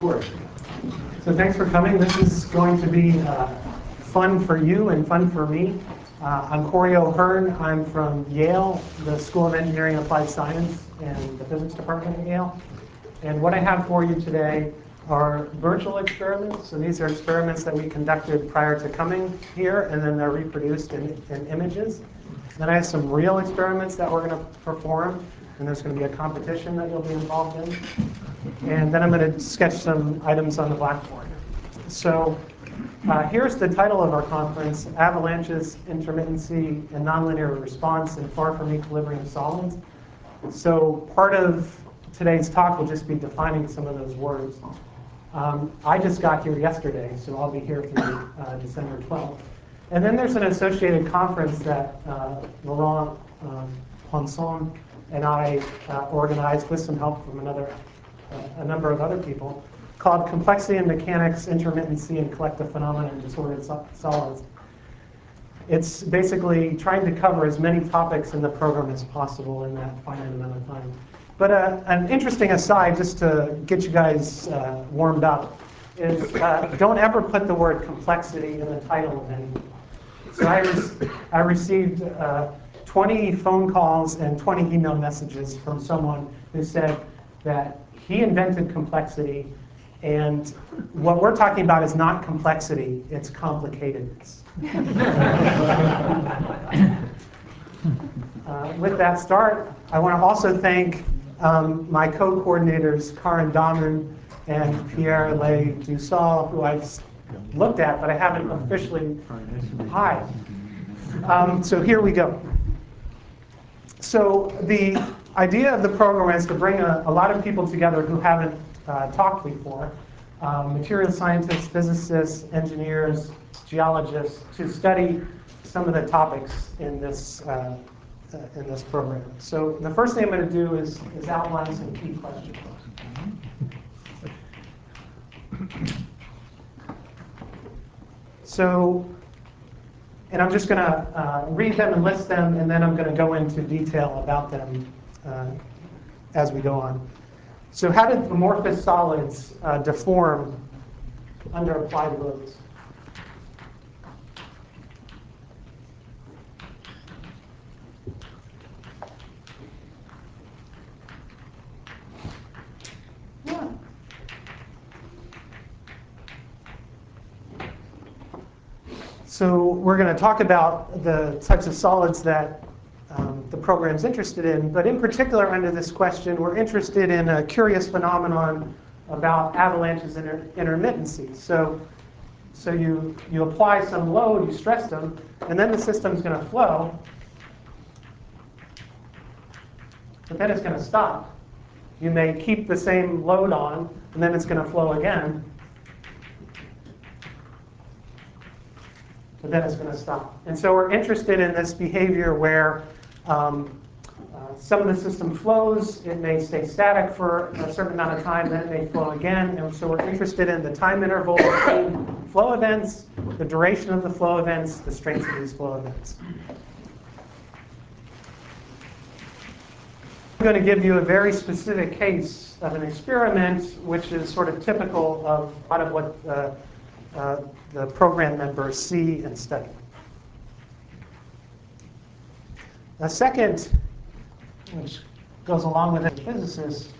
Sure. So thanks for coming. This is going to be fun for you and fun for me. I'm Corey O'Hearn. I'm from Yale, the School of Engineering and Applied Science and the Physics Department at Yale. And what I have for you today are virtual experiments. So these are experiments that we conducted prior to coming here, and then they're reproduced in images. Then I have some real experiments that we're going to perform, and there's going to be a competition that you'll be involved in. And then I'm going to sketch some items on the blackboard. So here's the title of our conference: Avalanches, Intermittency, and Nonlinear Response in Far from Equilibrium Solids. So part of today's talk will just be defining some of those words. I just got here yesterday, so I'll be here through December 12th. And then there's an associated conference that Laurent Ponson and I organized with some help from a number of other people, called Complexity and Mechanics, Intermittency, and Collective Phenomena in Disordered Solids. It's basically trying to cover as many topics in the program as possible in that finite amount of time. But an interesting aside, just to get you guys warmed up, is don't ever put the word complexity in the title of anything. So I received 20 phone calls and 20 email messages from someone who said that he invented complexity, and what we're talking about is not complexity, it's complicatedness. With that start, I want to also thank my co-coordinators, Karin Dahmen and Pierre Le Dussol, who I've looked at, but I haven't officially. Hi. So here we go. So the idea of the program is to bring a lot of people together who haven't talked before, material scientists, physicists, engineers, geologists, to study some of the topics in this program. So the first thing I'm going to do is outline some key questions. So, and I'm just going to read them and list them, and then I'm going to go into detail about them as we go on. So how did amorphous solids deform under applied loads? Yeah. So we're going to talk about the types of solids that the program's interested in, but in particular under this question, we're interested in a curious phenomenon about avalanches and intermittency. So you apply some load, you stress them, and then the system's going to flow, but then it's going to stop. You may keep the same load on, and then it's going to flow again, but then it's going to stop. And so we're interested in this behavior where some of the system flows, it may stay static for a certain amount of time, then it may flow again. And so we're interested in the time interval between flow events, the duration of the flow events, the strength of these flow events. I'm going to give you a very specific case of an experiment which is sort of typical of a lot of what the program members see and study. A second, which goes along with it, physicists,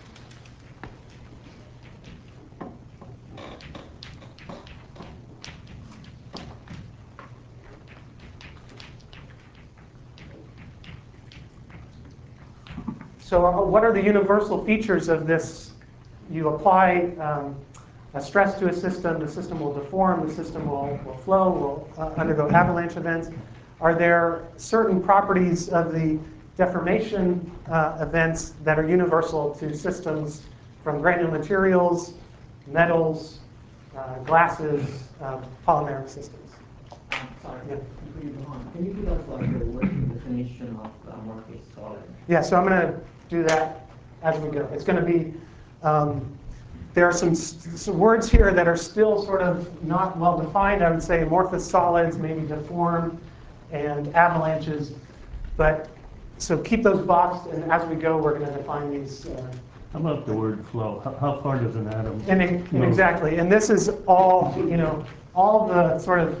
so what are the universal features of this? You apply a stress to a system, the system will deform, the system will flow, will undergo avalanche events. Are there certain properties of the deformation events that are universal to systems from granular materials, metals, glasses, polymeric systems? Sorry, Yeah. before you go on, can you give us like a working definition of amorphous solid? Yeah, so I'm going to do that as we go. It's going to be, there are some words here that are still sort of not well defined. I would say amorphous solids, maybe deformed, and avalanches. But so keep those boxed, and as we go, we're going to define these How about the word flow? How far does an atom And move? exactly, and this is all, all the sort of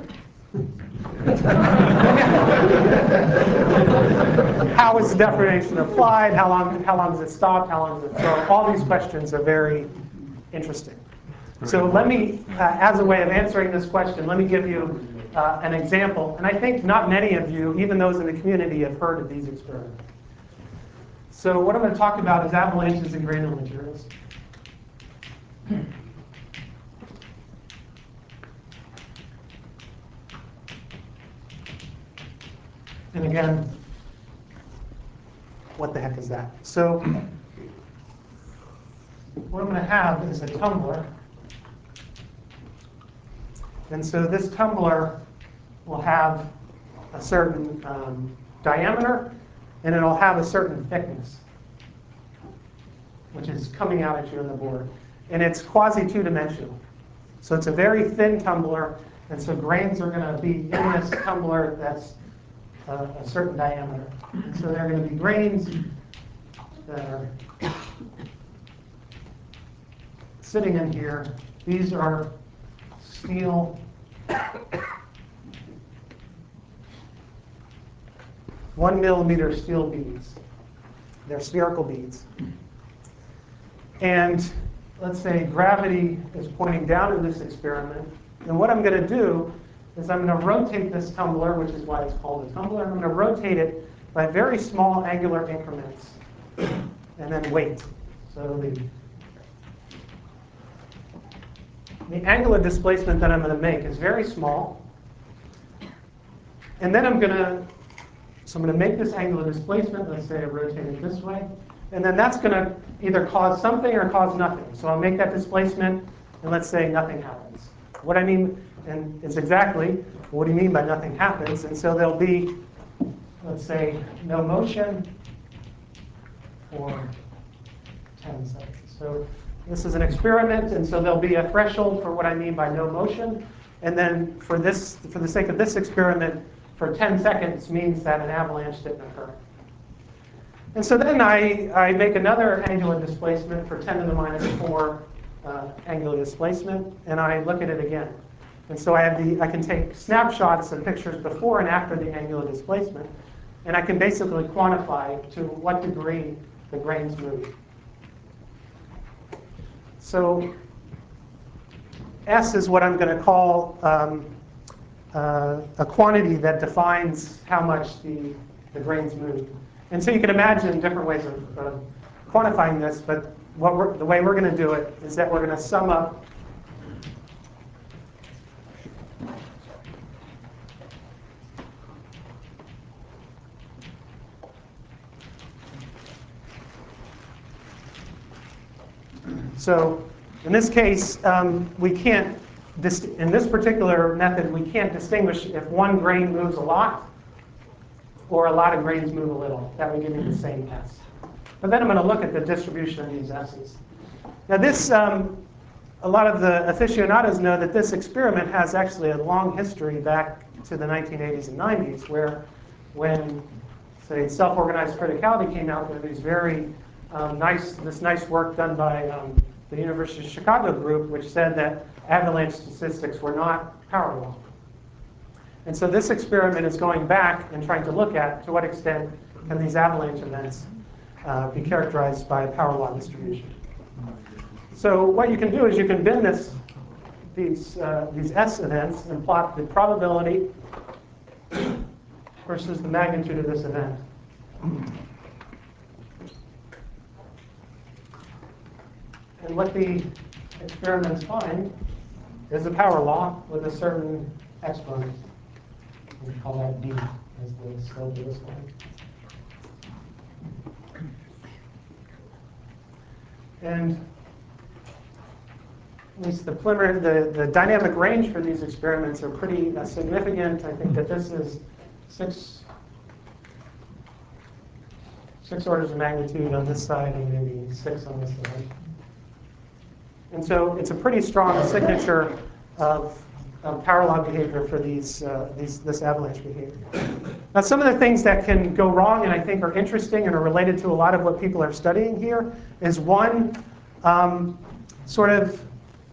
how is the definition applied? How long does it stop? How long does it flow? All these questions are very interesting. So let me, as a way of answering this question, let me give you an example. And I think not many of you, even those in the community, have heard of these experiments. So what I'm going to talk about is avalanches in granular materials. And again, what the heck is that? So what I'm going to have is a tumbler. And so this tumbler will have a certain diameter, and it'll have a certain thickness, which is coming out at you on the board. And it's quasi-two-dimensional. So it's a very thin tumbler, and so grains are going to be in this tumbler that's a certain diameter. And so there are going to be grains that are sitting in here. These are steel 1 millimeter steel beads. They're spherical beads. And let's say gravity is pointing down in this experiment. And what I'm going to do is I'm going to rotate this tumbler, which is why it's called a tumbler. I'm going to rotate it by very small angular increments and then wait. So the angular displacement that I'm going to make is very small. And then I'm going to make this angular displacement. Let's say I rotate it this way. And then that's going to either cause something or cause nothing. So I'll make that displacement, and let's say nothing happens. What I mean, and it's exactly, what do you mean by nothing happens? And so there'll be, let's say, no motion for 10 seconds. So this is an experiment, and so there'll be a threshold for what I mean by no motion. And then for the sake of this experiment, for 10 seconds means that an avalanche didn't occur. And so then I make another angular displacement for 10 to the minus 4 angular displacement, and I look at it again. And so I can take snapshots of pictures before and after the angular displacement, and I can basically quantify to what degree the grains move. So S is what I'm going to call a quantity that defines how much the grains move. And so you can imagine different ways of quantifying this, but the way we're going to do it is that we're going to sum up So in this case, we can't, in this particular method, we can't distinguish if one grain moves a lot or a lot of grains move a little. That would give me the same S. But then I'm going to look at the distribution of these S's. Now this, a lot of the aficionados know that this experiment has actually a long history back to the 1980s and 90s, where when, say, self-organized criticality came out, there was very nice work done by the University of Chicago group, which said that avalanche statistics were not power law. And so this experiment is going back and trying to look at to what extent can these avalanche events be characterized by a power law distribution. So what you can do is you can bin these S events and plot the probability versus the magnitude of this event. And what the experiments find is a power law with a certain exponent. We call that D as the slope of this line. And at least the dynamic range for these experiments are pretty significant. I think that this is six orders of magnitude on this side and maybe 6 on this side. And so it's a pretty strong signature of parallel behavior for this avalanche behavior. Now, some of the things that can go wrong and I think are interesting and are related to a lot of what people are studying here is one, sort of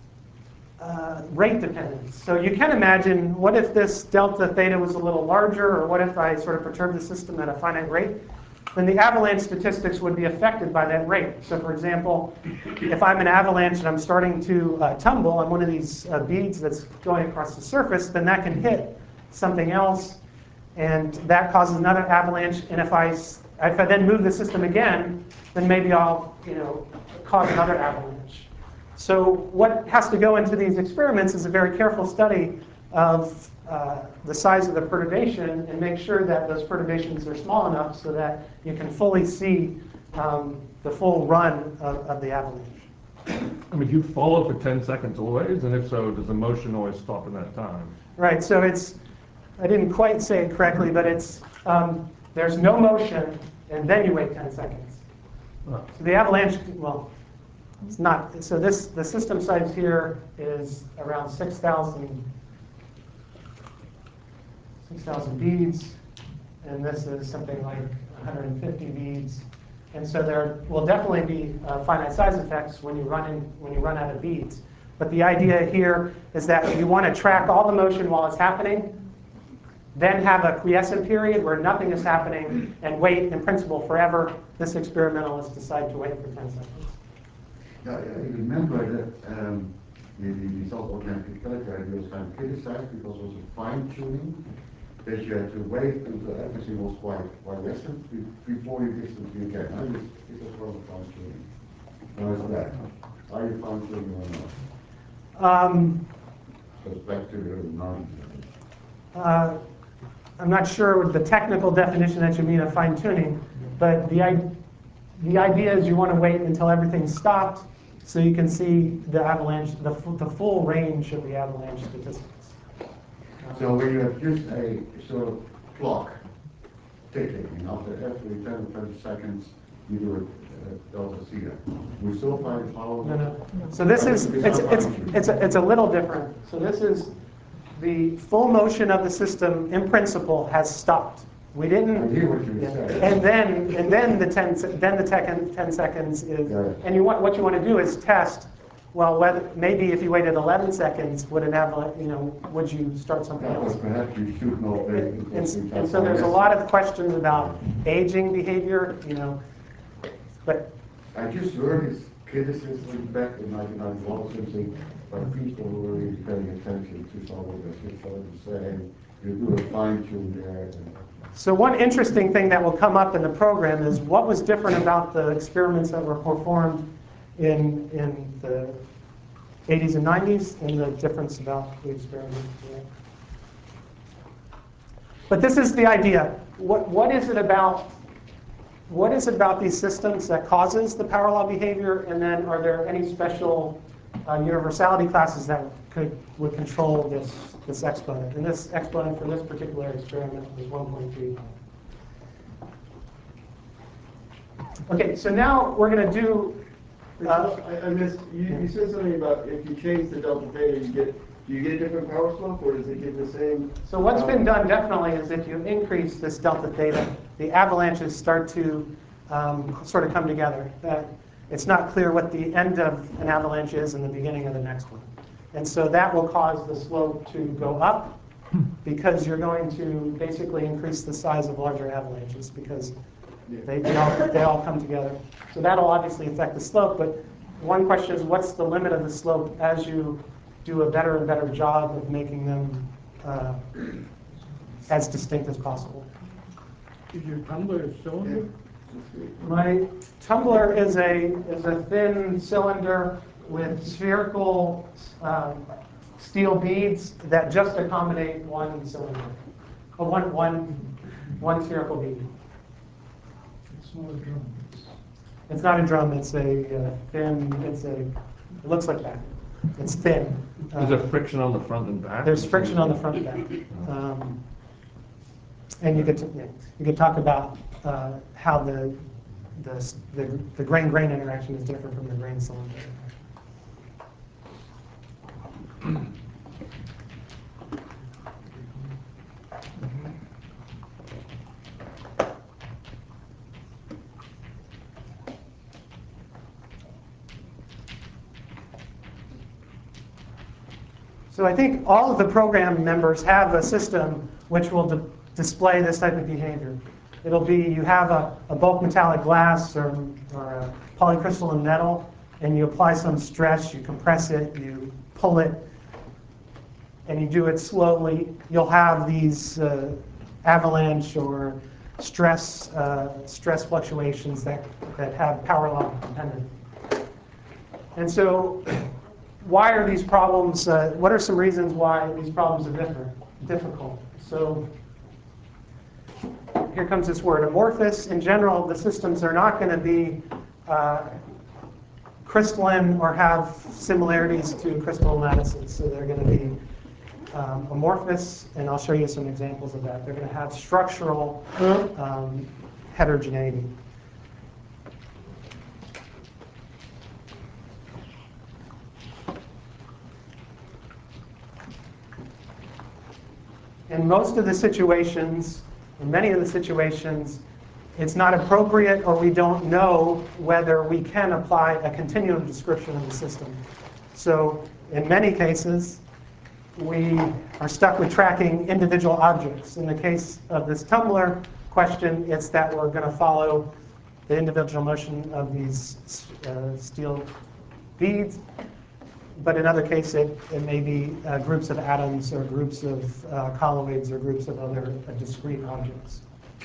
rate dependence. So you can imagine, what if this delta theta was a little larger, or what if I sort of perturb the system at a finite rate? Then the avalanche statistics would be affected by that rate. So for example, if I'm an avalanche and I'm starting to tumble on one of these beads that's going across the surface, then that can hit something else, and that causes another avalanche. And if I then move the system again, then maybe I'll cause another avalanche. So what has to go into these experiments is a very careful study of the size of the perturbation and make sure that those perturbations are small enough so that you can fully see the full run of the avalanche. I mean, do you follow for 10 seconds always? And if so, does the motion always stop in that time? Right, so I didn't quite say it correctly, but there's no motion, and then you wait 10 seconds. Oh. So the avalanche, well, it's not. So the system size here is around 6,000 beads, and this is something like 150 beads. And so there will definitely be finite size effects when you run out of beads. But the idea here is that you want to track all the motion while it's happening, then have a quiescent period where nothing is happening, and wait, in principle, forever. This experimentalists decide to wait for 10 seconds. Yeah, I remember that the self-organic intelligence idea was kind of criticized because it was a fine-tuning, that you had to wait until everything was quite rested before you distance you again. Now this is one of the fine-tuning. Now it's that. Are you fine-tuning or not? So it's back to the non. I'm not sure the technical definition that you mean of fine-tuning, but the idea is you want to wait until everything's stopped so you can see the avalanche, the full range of the avalanche statistics. So when you have just a sort of clock ticking, and after every 10 or 20 seconds you do a delta theta, we still find power? No. So this is, it's a little different. So this is the full motion of the system in principle has stopped. We didn't. I hear what you said. And then the 10 seconds is, and what you want to do is test. Well, maybe if you waited 11 seconds, would an avalanche, would you start something else? Perhaps you should not wait. And so there's a lot of questions about aging behavior, but I just heard this criticism back in 1991 something, but people were really paying attention to some of the things saying you do a fine tune there. So one interesting thing that will come up in the program is what was different about the experiments that were performed in the 80s and 90s, and the difference about the experiment today. But this is the idea. What is it about these systems that causes the parallel behavior, and then are there any special universality classes that would control this exponent? And this exponent for this particular experiment is 1.3. Okay, so now we're going to do. I missed. You said something about if you change the delta theta, do you get a different power slope, or does it give the same? So what's been done definitely is if you increase this delta theta, the avalanches start to sort of come together. It's not clear what the end of an avalanche is and the beginning of the next one. And so that will cause the slope to go up because you're going to basically increase the size of larger avalanches because they all come together. So that'll obviously affect the slope, but one question is what's the limit of the slope as you do a better and better job of making them as distinct as possible. Is your tumbler a cylinder? My tumbler is a thin cylinder with spherical steel beads that just accommodate one cylinder, one spherical bead. It's not a drum. It's not a drum. It's a thin. It looks like that. It's thin. Is there friction on the front and back? There's friction on the front and back. And you could talk about how the grain-grain interaction is different from the grain-cylinder. So I think all of the program members have a system which will display this type of behavior. It'll be you have a bulk metallic glass or a polycrystalline metal, and you apply some stress, you compress it, you pull it, and you do it slowly. You'll have these avalanche or stress fluctuations that have power law dependent. And so why are these problems, what are some reasons why these problems are difficult? So here comes this word, amorphous. In general, the systems are not going to be crystalline or have similarities to crystal lattices. So they're going to be amorphous, and I'll show you some examples of that. They're going to have structural heterogeneity. In most of the situations, in many of the situations, it's not appropriate or we don't know whether we can apply a continuum description of the system. So in many cases, we are stuck with tracking individual objects. In the case of this tumbler question, it's that we're going to follow the individual motion of these steel beads. But in other cases, it may be groups of atoms or groups of colloids or groups of other discrete objects.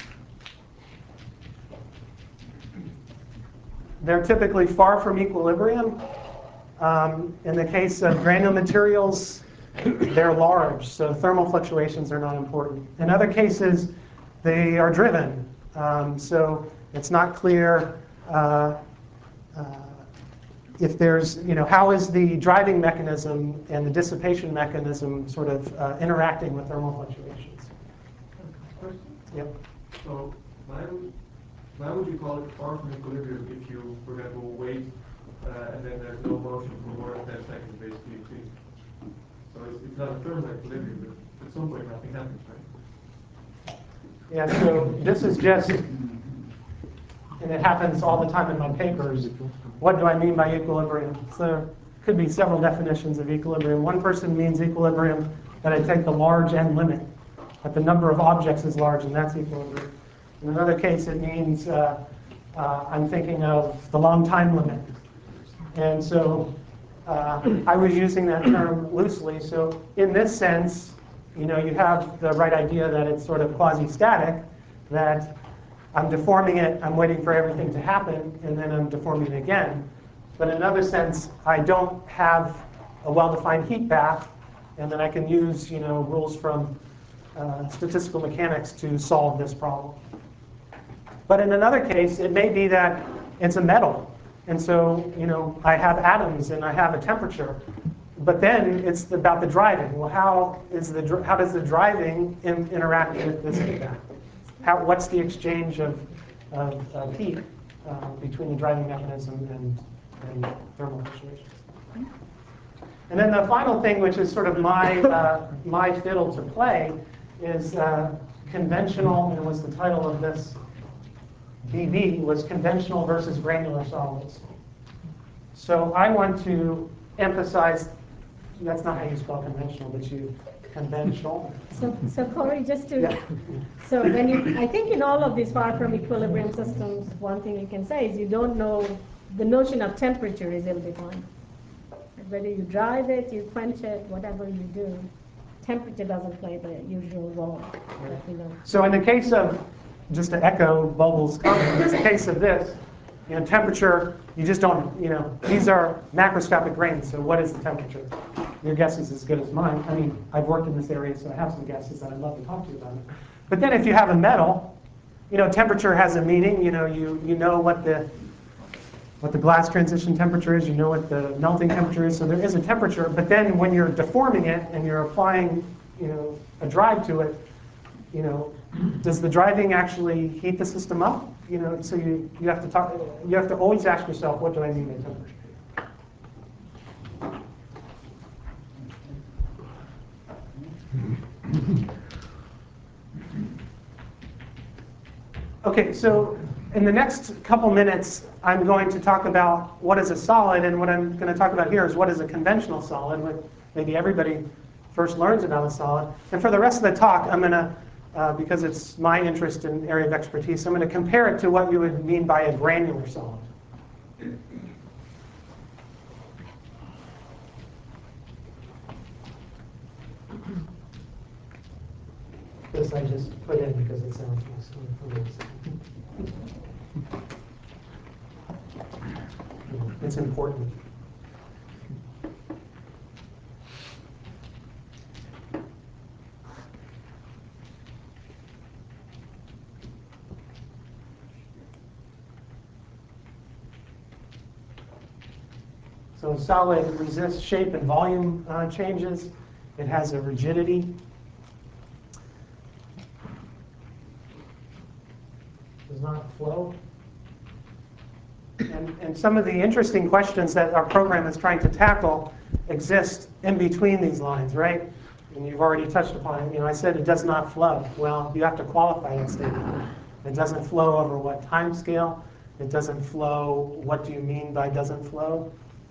They're typically far from equilibrium. In the case of granular materials, they're large, so thermal fluctuations are not important. In other cases, they are driven. So it's not clear if there's, how is the driving mechanism and the dissipation mechanism sort of interacting with thermal fluctuations? Question? Yep. So why would you call it far from equilibrium if you, for example, wait and then there's no motion for more than 10 seconds, basically, it seems. So it's not a thermal equilibrium, but at some point nothing happens, right? Yeah, so this is just, and it happens all the time in my papers, what do I mean by equilibrium? So there could be several definitions of equilibrium. One person means equilibrium that I take the large end limit, that the number of objects is large, and that's equilibrium. In another case, it means I'm thinking of the long time limit. And so I was using that term loosely. So in this sense, you have the right idea that it's sort of quasi-static, that I'm deforming it, I'm waiting for everything to happen, and then I'm deforming it again. But in another sense, I don't have a well-defined heat bath, and then I can use rules from statistical mechanics to solve this problem. But in another case, it may be that it's a metal. And so, I have atoms and I have a temperature. But then it's about the driving. Well, how does the driving interact with this feedback? What's the exchange of heat between the driving mechanism and thermal fluctuations? And then the final thing, which is sort of my fiddle to play, is conventional, and was the title of this BB, was conventional versus granular solids. So I want to emphasize, that's not how you spell conventional, but conventional. So Corey, just to, Yeah. so I think in all of these far from equilibrium systems, one thing you can say is you don't know, the notion of temperature is ill-defined. Whether you drive it, you quench it, whatever you do, temperature doesn't play the usual role that we know. So in the case of, just to echo Vogels's comment, in the case of this, temperature, you just don't, these are macroscopic grains, so what is the temperature? Your guess is as good as mine. I mean, I've worked in this area, so I have some guesses, and I'd love to talk to you about it. But then if you have a metal, temperature has a meaning. You know what the glass transition temperature is, you know what the melting temperature is, so there is a temperature. But then when you're deforming it and you're applying, a drive to it, does the driving actually heat the system up? So you have to always ask yourself, what do I mean by temperature? Okay, so in the next couple minutes, I'm going to talk about what is a solid, and what I'm going to talk about here is what is a conventional solid, maybe everybody first learns about a solid. And for the rest of the talk, I'm going to, because it's my interest and area of expertise, I'm going to compare it to what you would mean by a granular solid. This I just put in because it sounds nice. It's important. So solid resists shape and volume changes. It has a rigidity. Does not flow. And some of the interesting questions that our program is trying to tackle exist in between these lines, right? And you've already touched upon it. You know, I said it does not flow. Well, you have to qualify that statement. It doesn't flow over what time scale? It doesn't flow. What do you mean by doesn't flow?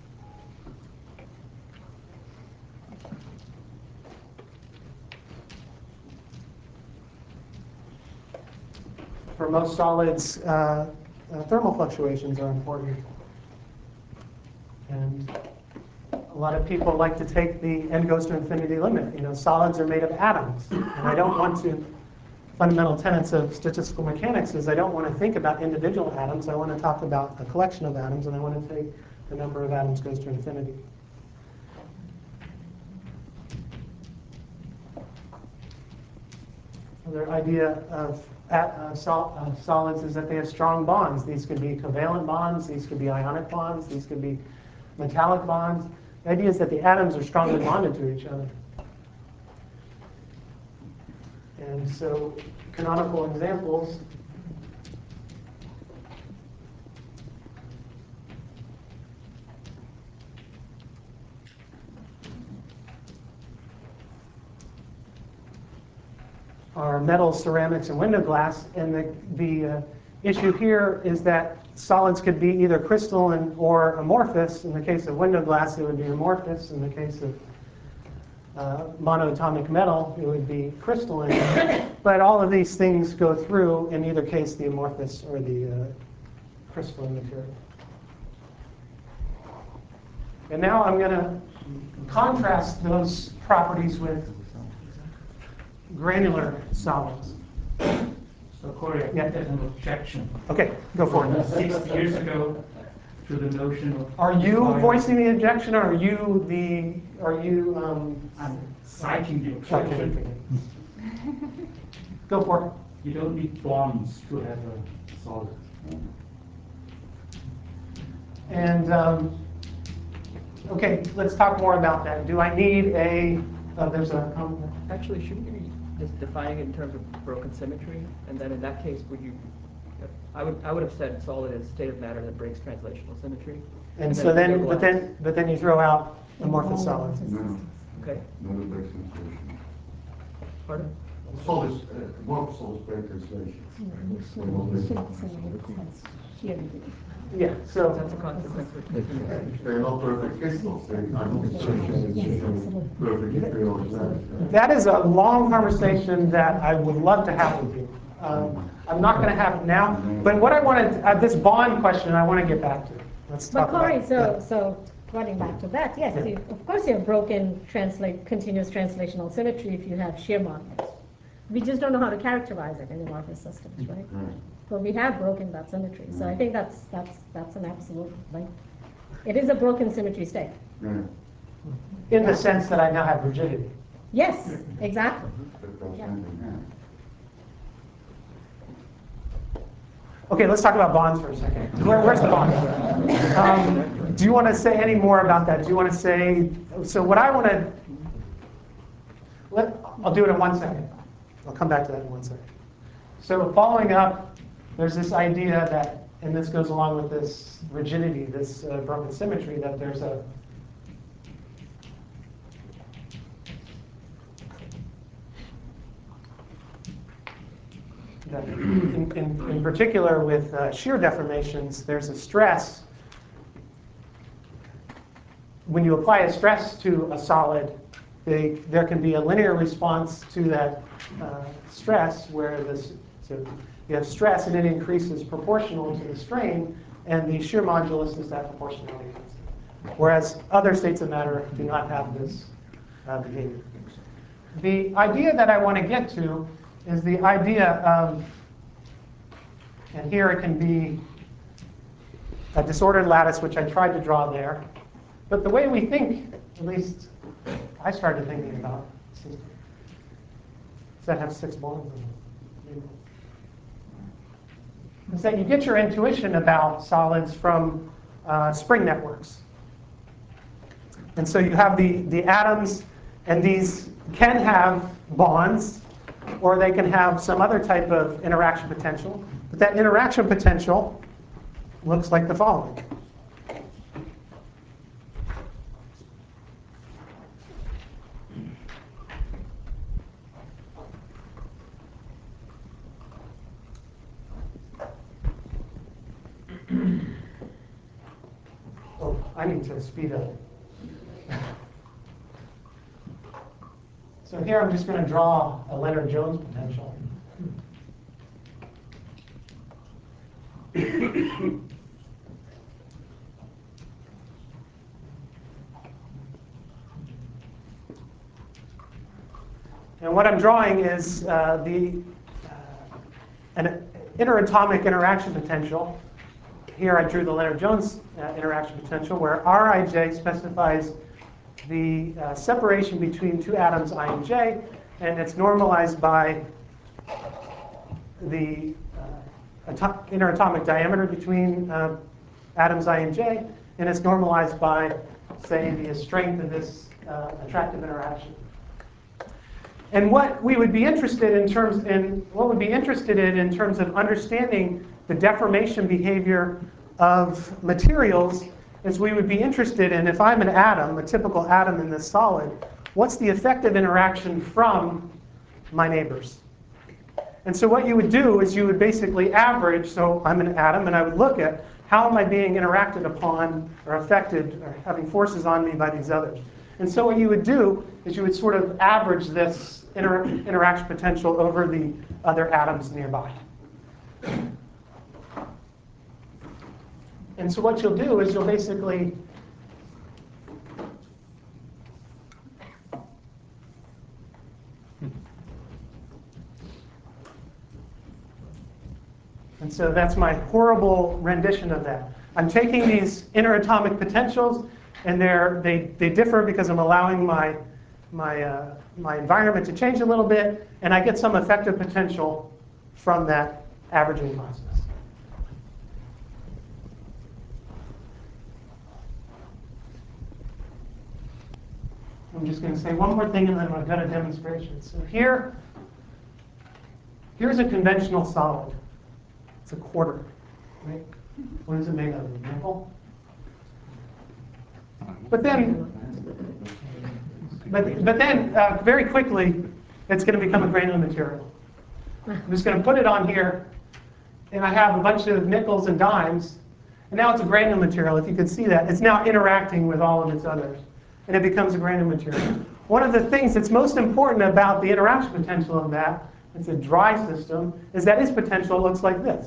For most solids, thermal fluctuations are important. And a lot of people like to take the n goes to infinity limit. You know, solids are made of atoms. And I don't want to, fundamental tenets of statistical mechanics is I don't want to think about individual atoms. I want to talk about a collection of atoms, and I want to take the number of atoms goes to infinity. Another idea of solids is that they have strong bonds. These could be covalent bonds, these could be ionic bonds, these could be metallic bonds. The idea is that the atoms are strongly bonded to each other. And so canonical examples are metals, ceramics, and window glass. And the issue here is that solids could be either crystalline or amorphous. In the case of window glass, it would be amorphous. In the case of monoatomic metal, it would be crystalline. But all of these things go through, in either case, the amorphous or the crystalline material. And now I'm going to contrast those properties with granular solids. So Corey, I think there's an objection. Okay, go for it. 60 years ago, to the notion of... Are you voicing the objection, or are you I'm citing the objection. Okay. Go for it. You don't need bonds to have a solid. And, okay, let's talk more about that. Do I need a, there's a comment. Actually, shouldn't you be just defining it in terms of broken symmetry? And then in that case, would you, I would have said solid is state of matter that breaks translational symmetry. And so then, but then you throw out amorphous solids. No, Okay. no break translation. Pardon? Solids, more solids break translation. Yeah, so That's a consequence of They're not perfect crystals, they are not perfect materials. that is a long conversation that I would love to have with you. I'm not going to have it now, but what I wanted, this bond question, I want to get back to. Let's talk But Corey, about so running back to that, yes, Yeah. of course you have broken continuous translational symmetry if you have shear bonds. We just don't know how to characterize it in amorphous systems, right? But we have broken that symmetry, so I think that's an absolute, like, it is a broken symmetry state. in the sense that I now have rigidity. Yes, exactly. Yeah. Okay, let's talk about bonds for a second. Where's the bond? Do you want to say any more about that? Do you want to say, so what I want to, I'll do it in 1 second. I'll come back to that in 1 second. So following up, there's this idea that, and this goes along with this rigidity, this broken symmetry, that there's a, that in particular with shear deformations, there's a stress when you apply a stress to a solid, there can be a linear response to that stress where so you have stress and it increases proportional to the strain, and the shear modulus is that proportionality constant. Whereas other states of matter do not have this behavior. The idea that I want to get to is the idea of, and here it can be a disordered lattice, which I tried to draw there. But the way we think, at least I started thinking about systems that have 6 bonds in them, is that you get your intuition about solids from spring networks. And so you have the atoms, and these can have bonds, or they can have some other type of interaction potential. But that interaction potential looks like the following. Oh, I need to speed up. So here I'm just going to draw a Lennard-Jones potential. And what I'm drawing is an interatomic interaction potential. Here I drew the Lennard-Jones interaction potential, where Rij specifies the separation between 2 atoms I and J, and it's normalized by the interatomic diameter between atoms I and J, and it's normalized by, say, the strength of this attractive interaction. And what we would be interested in terms of understanding the deformation behavior of materials is we would be interested in, if I'm an atom, a typical atom in this solid, what's the effective interaction from my neighbors? And so what you would do is you would basically average, so I'm an atom, and I would look at how am I being interacted upon or affected or having forces on me by these others. And so what you would do is you would sort of average this interaction potential over the other atoms nearby. And so what you'll do is you'll basically and so that's my horrible rendition of that. I'm taking these interatomic potentials, and they differ because I'm allowing my environment to change a little bit, and I get some effective potential from that averaging process. I'm just going to say one more thing, and then I'm going to go to demonstration. So here's a conventional solid. It's a quarter, right? What is it made of? Nickel? But then very quickly, it's going to become a granular material. I'm just going to put it on here, and I have a bunch of nickels and dimes, and now it's a granular material. If you can see that, it's now interacting with all of its others, and it becomes a granular material. One of the things that's most important about the interaction potential of that, it's a dry system, is that its potential looks like this.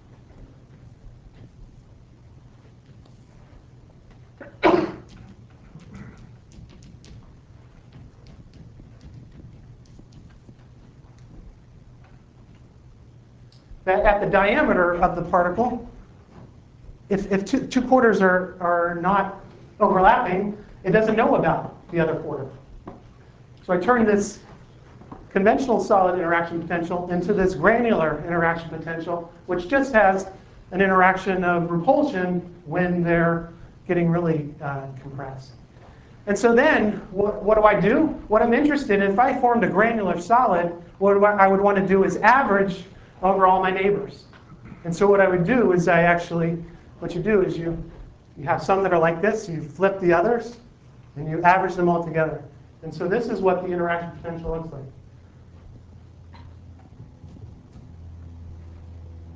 That at the diameter of the particle, if two quarters are not overlapping, it doesn't know about the other quarter. So I turn this conventional solid interaction potential into this granular interaction potential, which just has an interaction of repulsion when they're getting really compressed. And so then, what do I do? What I'm interested in, if I formed a granular solid, what I would want to do is average over all my neighbors. And so what I would do is what you do is you have some that are like this, you flip the others, and you average them all together. And so this is what the interaction potential looks like.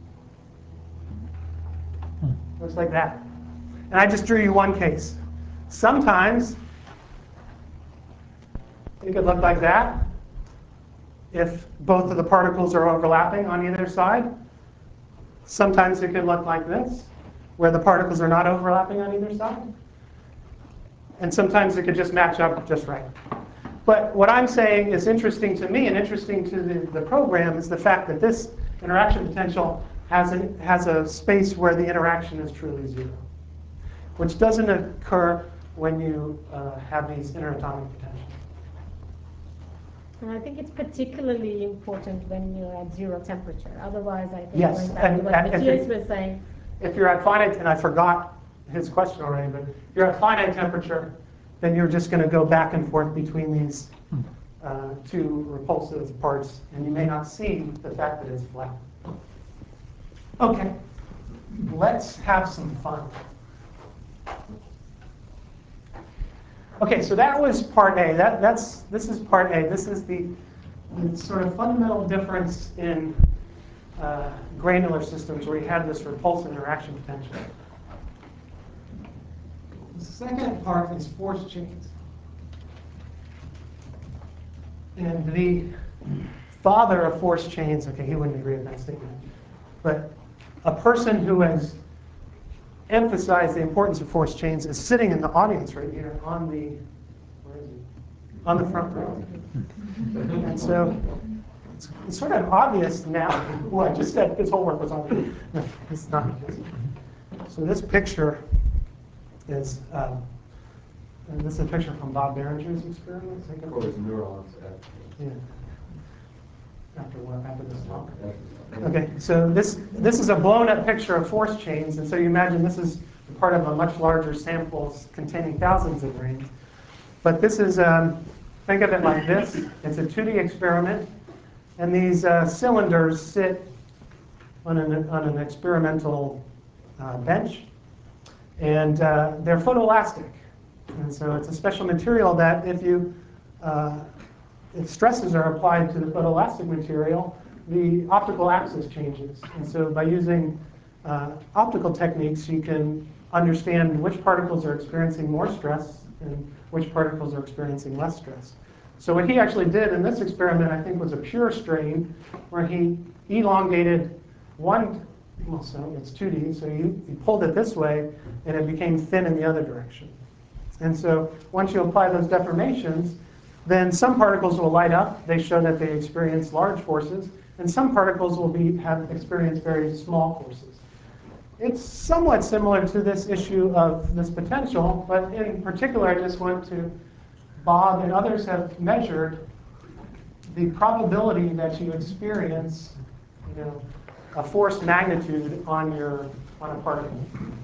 Looks like that. And I just drew you one case. Sometimes it could look like that if both of the particles are overlapping on either side. Sometimes it could look like this, where the particles are not overlapping on either side. And sometimes it could just match up just right. But what I'm saying is interesting to me and interesting to the program is the fact that this interaction potential has a space where the interaction is truly zero, which doesn't occur when you have these interatomic potentials. And I think it's particularly important when you're at zero temperature. Otherwise, I think Yes, going back to what and Matthias was saying. If you're at finite, and I forgot his question already, but if you're at finite temperature, then you're just going to go back and forth between these two repulsive parts, and you may not see the fact that it's flat. Okay, let's have some fun. Okay, so that was part A. This is part A. This is the sort of fundamental difference in granular systems where you have this repulsive interaction potential. The second part is force chains. And the father of force chains, okay, he wouldn't agree with that statement, but a person who has emphasized the importance of force chains is sitting in the audience right here on the, where is he? On the front row. And so it's sort of obvious now. Well, I just said his homework was obvious. No, it's not. So this picture is, and this is a picture from Bob Behringer's experiments. Of course, neurons. Yeah. After what? After this talk. Okay, so this is a blown up picture of force chains, and so you imagine this is part of a much larger sample containing thousands of grains. But this is, think of it like this. It's a 2D experiment, and these cylinders sit on an experimental bench, and they're photoelastic. And so it's a special material that if stresses are applied to the photoelastic material, the optical axis changes. And so by using optical techniques, you can understand which particles are experiencing more stress and which particles are experiencing less stress. So what he actually did in this experiment, I think, was a pure strain where he elongated one, well, so it's 2D, so he pulled it this way and it became thin in the other direction. And so once you apply those deformations, then some particles will light up. They show that they experience large forces, and some particles will have experienced very small forces. It's somewhat similar to this issue of this potential, but in particular, I just want to, Bob and others have measured the probability that you experience, a force magnitude on a particle.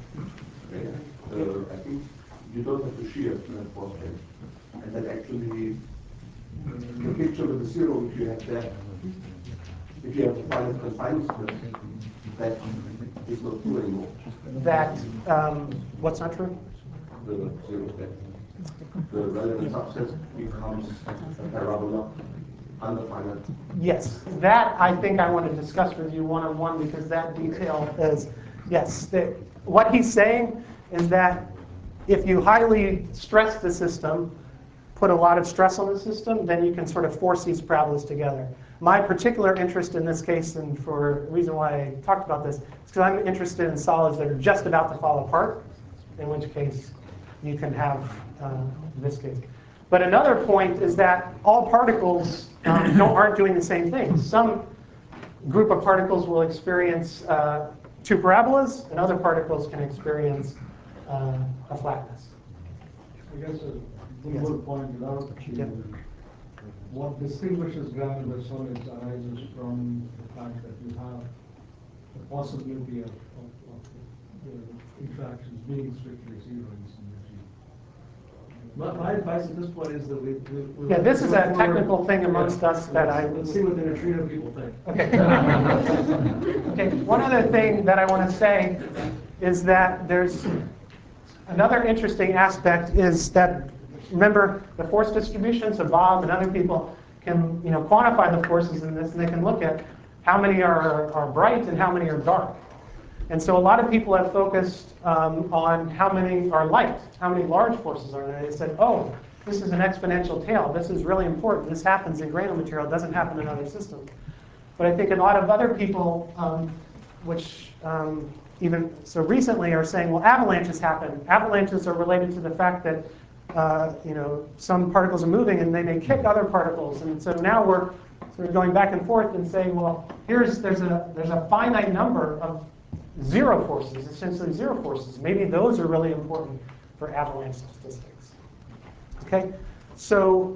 I think you don't have to shear force chain. And that actually, the picture with the zero, which you have there, if you have a finite confinement stress, that is not true anymore. That, what's not true? The zero effect. The relevant subset becomes a parabola under finite. Yes, that I think I want to discuss with you one-on-one because that detail is, yes, what he's saying is that if you highly stress the system, put a lot of stress on the system, then you can sort of force these parabolas together. My particular interest in this case, and for the reason why I talked about this, is because I'm interested in solids that are just about to fall apart, in which case you can have this case. But another point is that all particles aren't doing the same thing. Some group of particles will experience two parabolas, and other particles can experience a flatness. I guess one more point out. What distinguishes granular solids arises from the fact that you have the possibility of the interactions being strictly zero in symmetry. My advice at this point is that we Yeah, this is a technical thing amongst us that let's see what the neutrino people think. Okay. Okay. One other thing that I want to say is that there's another interesting aspect is that, remember, the force distribution, so Bob and other people can quantify the forces in this, and they can look at how many are bright and how many are dark. And so a lot of people have focused on how many are light, how many large forces are there. They said, oh, this is an exponential tail. This is really important. This happens in granular material. It doesn't happen in other systems. But I think a lot of other people, even so recently, are saying, well, avalanches happen. Avalanches are related to the fact that some particles are moving and they may kick other particles. And so now we're sort of going back and forth and saying, well, there's a finite number of zero forces, essentially zero forces. Maybe those are really important for avalanche statistics. Okay, so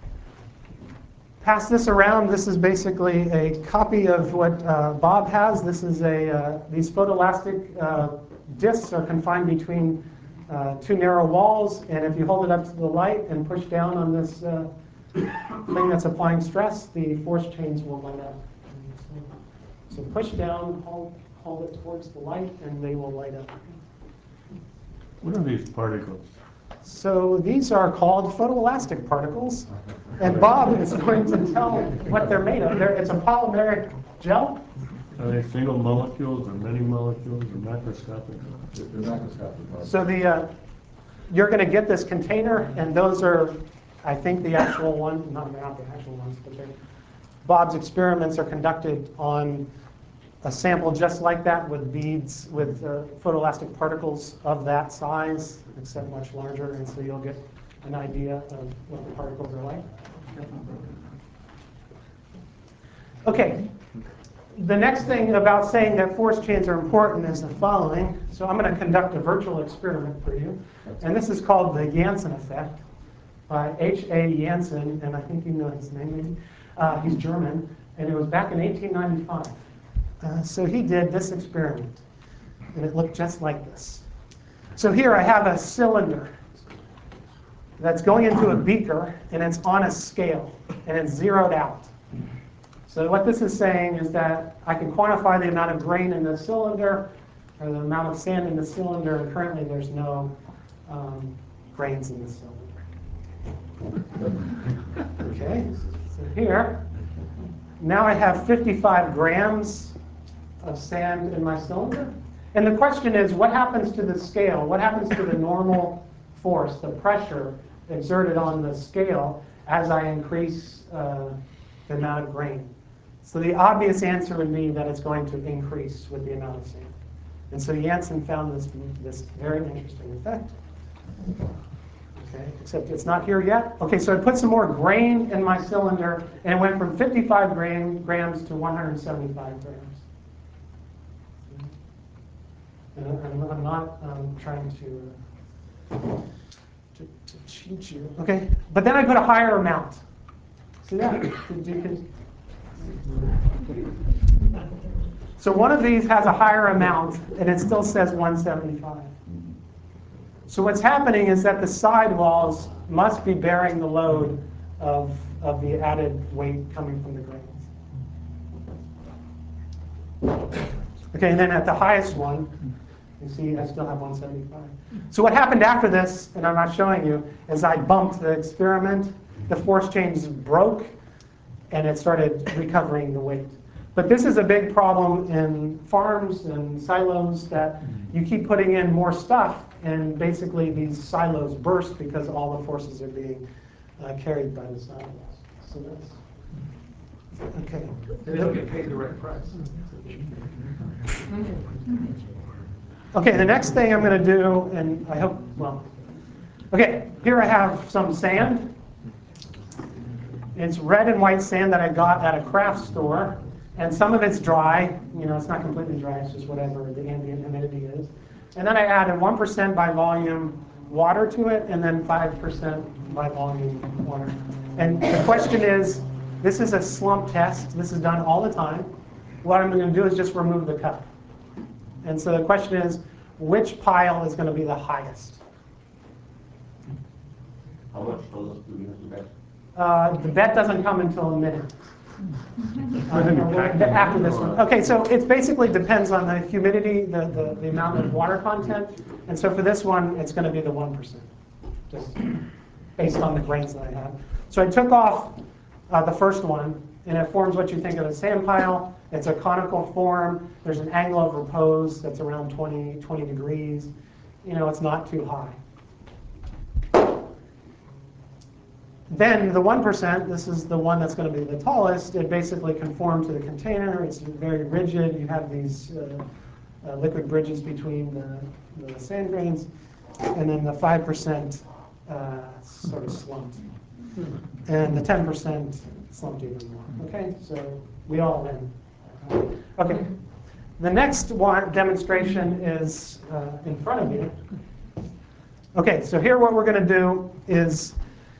pass this around. This is basically a copy of what Bob has. This is these photoelastic discs are confined between two narrow walls, and if you hold it up to the light and push down on this thing that's applying stress, the force chains will light up. So push down, hold it towards the light, and they will light up. What are these particles? So these are called photoelastic particles, and Bob is going to tell what they're made of. It's a polymeric gel. Are they single molecules or many molecules or macroscopic? They're macroscopic. So you're going to get this container, and those are, I think, the actual one. Not the actual ones, but Bob's experiments are conducted on a sample just like that with beads with photoelastic particles of that size, except much larger, and so you'll get an idea of what the particles are like. Okay, the next thing about saying that force chains are important is the following. So I'm going to conduct a virtual experiment for you, and this is called the Janssen effect by H.A. Janssen, and I think you know his name maybe. He's German, and it was back in 1895. So he did this experiment, and it looked just like this. So here I have a cylinder that's going into a beaker, and it's on a scale, and it's zeroed out. So what this is saying is that I can quantify the amount of grain in the cylinder, or the amount of sand in the cylinder, and currently there's no grains in the cylinder. Okay, so here, now I have 55 grams of sand in my cylinder. And the question is, what happens to the scale? What happens to the normal force, the pressure exerted on the scale as I increase the amount of grain? So the obvious answer would be that it's going to increase with the amount of sand. And so Janssen found this very interesting effect. Okay, except it's not here yet. Okay, so I put some more grain in my cylinder, and it went from 55 grams to 175 grams. And I'm not trying to cheat you. Okay, but then I put a higher amount. See that? So one of these has a higher amount, and it still says 175. So what's happening is that the sidewalls must be bearing the load of the added weight coming from the grains. Okay, and then at the highest one, you see I still have 175. So what happened after this, and I'm not showing you, is I bumped the experiment, the force chains broke, and it started recovering the weight. But this is a big problem in farms and silos, that you keep putting in more stuff, and basically these silos burst because all the forces are being carried by the sidewalls. So that's okay. They don't get paid the right price. Okay, the next thing I'm going to do, and I hope, okay, here I have some sand. It's red and white sand that I got at a craft store, and some of it's dry. It's not completely dry, it's just whatever the ambient humidity is. And then I added 1% by volume water to it, and then 5% by volume water. And the question is, this is a slump test. This is done all the time. What I'm going to do is just remove the cup. And so the question is, which pile is going to be the highest? How much dollars do we have to bet? The bet doesn't come until a minute. After this one. Okay, so it basically depends on the humidity, the amount of water content. And so for this one, it's going to be the 1%, just based on the grains that I have. So I took off the first one, and it forms what you think of as sand pile. It's a conical form. There's an angle of repose that's around 20 degrees. You know, it's not too high. Then the 1%, this is the one that's going to be the tallest. It basically conforms to the container. It's very rigid. You have these liquid bridges between the sand grains. And then the 5% sort of slumped. And the 10% slumped even more. Okay, so we all win. Okay, the next one demonstration is in front of you. Okay, so here what we're going to do is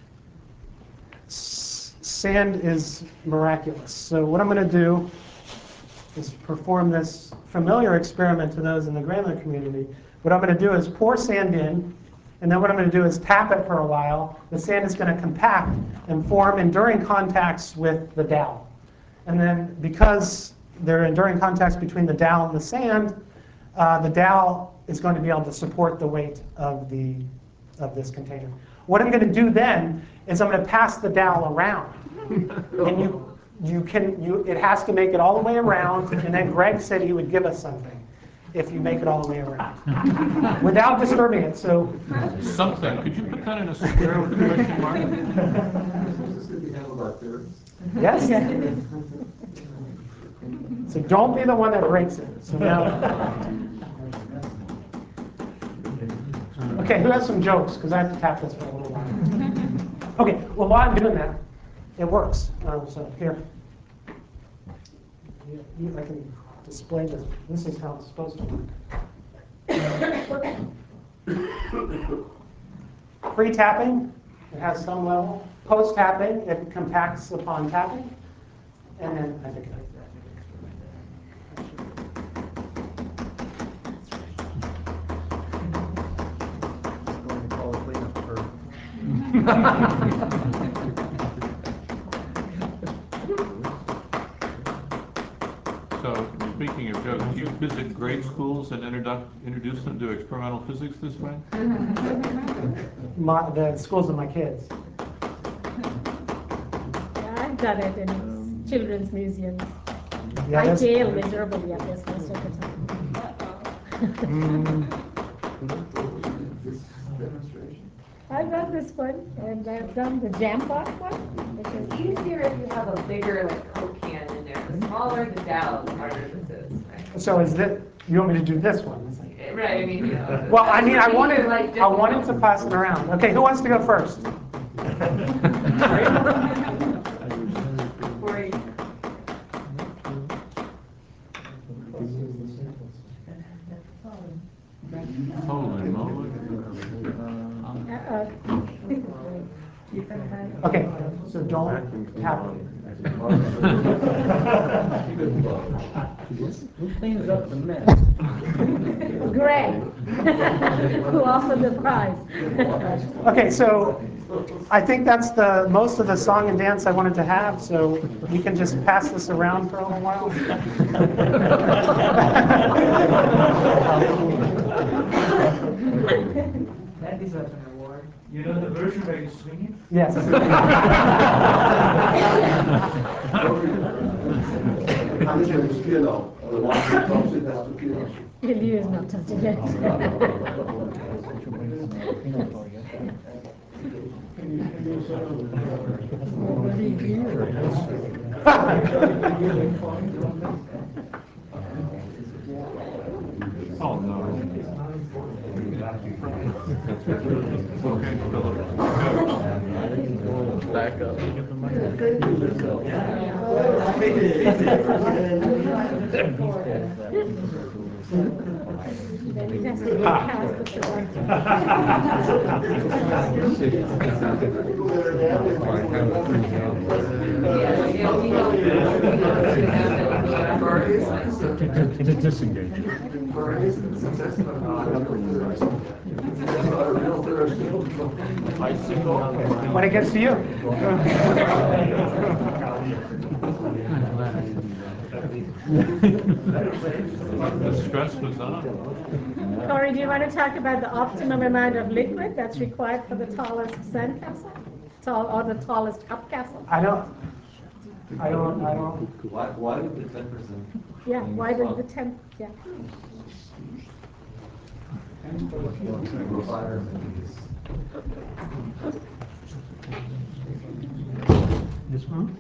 sand is miraculous. So what I'm going to do is perform this familiar experiment to those in the granular community. What I'm going to do is pour sand in, and then what I'm going to do is tap it for a while. The sand is going to compact and form enduring contacts with the dowel. And then because there are enduring contacts between the dowel and the sand, the dowel is going to be able to support the weight of this container. What I'm going to do then is I'm going to pass the dowel around. And it has to make it all the way around, and then Greg said he would give us something if you make it all the way around without disturbing it. So something. Could you put that in a square with a question mark? Yes. So don't be the one that breaks it. So now. Okay, who has some jokes? Because I have to tap this for a little while. Okay, well, while I'm doing that, it works. So here, I can display this. This is how it's supposed to work. Pre-tapping, it has some level. Post-tapping, it compacts upon tapping. And then I think So, speaking of jokes, do you visit grade schools and introduce them to experimental physics this way? the schools of my kids. Yeah, I've done it in children's museums. Yeah, I fail miserably at this most of the time. I've done this one, and I've done the jam pot one. It's easier if you have a bigger Coke can in there. The smaller the dowel, the harder this is. Right? So is that you want me to do this one? Right. I mean, you know, well, I mean, I wanted to pass it around. Okay, who wants to go first? Holy moly. Okay, so don't tap it. Who cleans up the mess? Greg, who offered the prize. Okay, so I think that's the most of the song and dance I wanted to have, so we can just pass this around for a little while. That deserves an award. You know the version where you swing it? Yes. Ilya is not touching it. Oh no. Okay, Philip. Back up. Then he has to pass the To disengage. When it gets to you. The stress was on. Corey, do you want to talk about the optimum amount of liquid that's required for the tallest sandcastle? Or the tallest upcastle? I don't. I don't, Why would the 10%? Yeah, why does the 10, yeah. This one?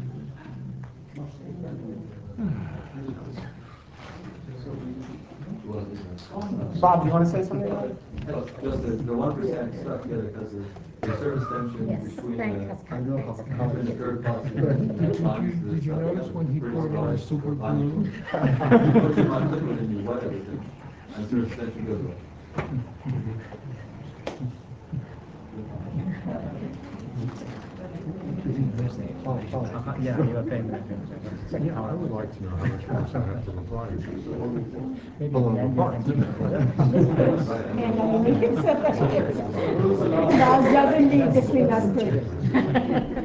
Bob, do you want to say something about it? Just the 1% stuck together because the service tension Yes, between thank the us. third party and lines. Did you notice when he poured in the super glue? Put your mind liquid and you wet everything, and service tension goes away. Yeah, you were paying that. Yeah, I would like to know how much work's I have to apply. Below the line. Now, doesn't need between us two.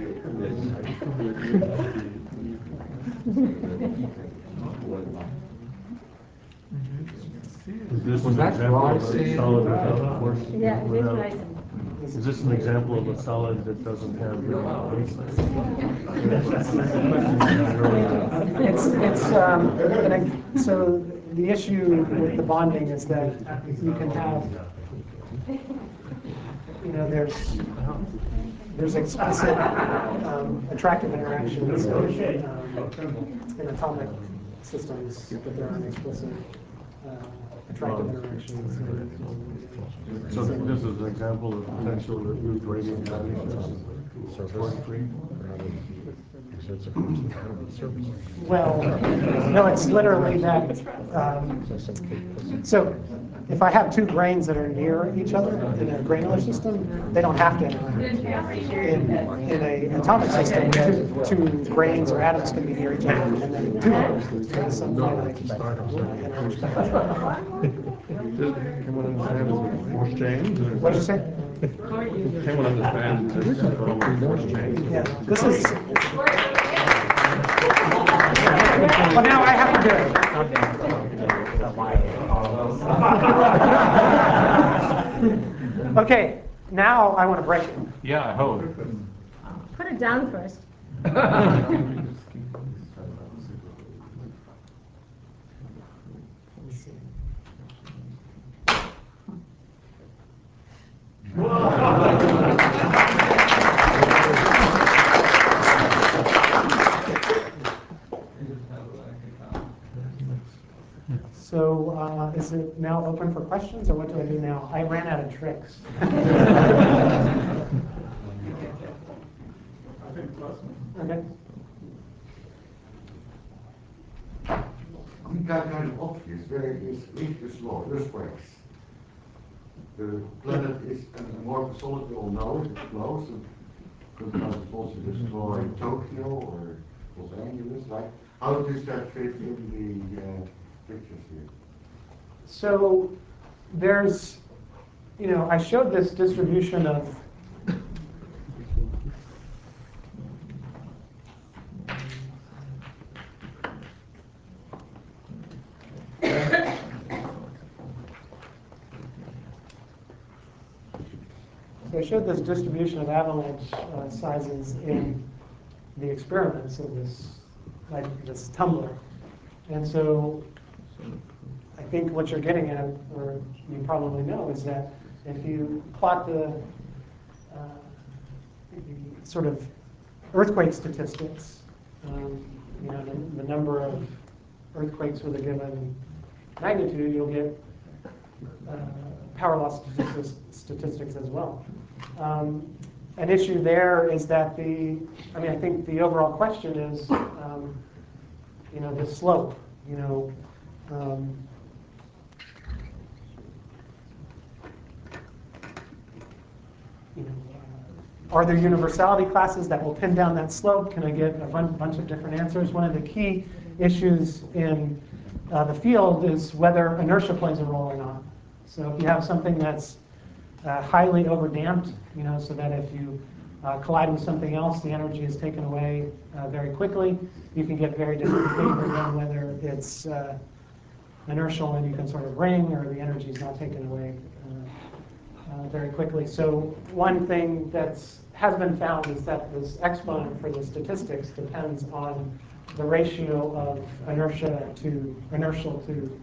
Was that dry sand? solid without force? Yeah, it is without- nice. Is this an example of a solid that doesn't have so the issue with the bonding is that you can have, there's explicit attractive interactions in atomic systems, but there aren't explicit attractive interactions. So this is an example of potential Ruth radiant conditions. Well, no, it's literally that. So if I have two grains that are near each other in a granular system, they don't have to interact. In an atomic system, two grains or atoms can be near each other, and then there's some finite interaction. Can one understand it's a force change? What did you say? Can one understand this is a force change? Yeah, this is. Well, now I have to do it. Okay, now I want to break it. Yeah, I hope. Put it down first. So is it now open for questions, or what do I do now? I ran out of tricks. Okay. I think that kind of obvious, where is this law, earthquakes? The planet is more solid, we all know it, it's close, and sometimes it's also destroy Tokyo or Los Angeles, right? How does that fit in the pictures here? So there's, I showed this distribution of avalanche sizes in the experiments of this tumbler. And so I think what you're getting at, or you probably know, is that if you plot the sort of earthquake statistics, the number of earthquakes with a given magnitude, you'll get power loss statistics as well. An issue there is that I think the overall question is, the slope. Are there universality classes that will pin down that slope? Can I get a bunch of different answers? One of the key issues in the field is whether inertia plays a role or not. So if you have something that's highly overdamped, so that if you collide with something else, the energy is taken away very quickly, you can get very different behavior than whether it's inertial and you can sort of ring, or the energy is not taken away very quickly. So one thing that's has been found is that this exponent for the statistics depends on the ratio of inertial to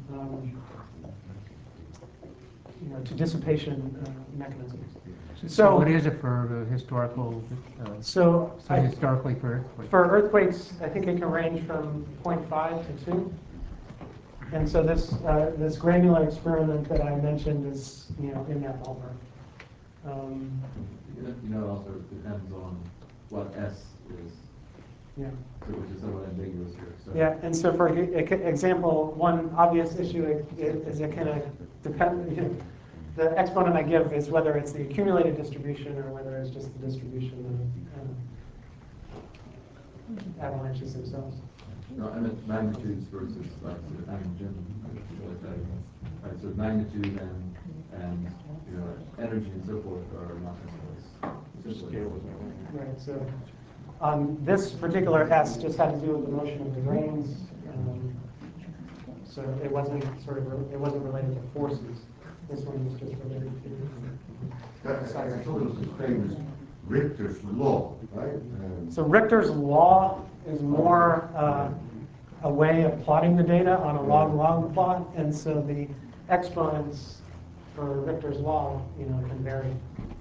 to dissipation mechanisms. So what is it for the historical? So historically for earthquakes? For earthquakes, I think it can range from 0.5 to 2. And so this granular experiment that I mentioned is in that ballpark. It also depends on what S is. Yeah. So which is somewhat ambiguous here. So. Yeah, and so for example, one obvious issue is it can depend. The exponent I give is whether it's the accumulated distribution or whether it's just the distribution of avalanches themselves. No, I meant magnitudes versus like right, so magnitude and energy and so forth are not necessarily right. So this particular S just had to do with the motion of the grains, so it wasn't related to forces. This one was just related to. I thought it was the famous Richter's law, right? So Richter's law is more a way of plotting the data on a log-log plot, and so the exponents for Richter's law, can vary.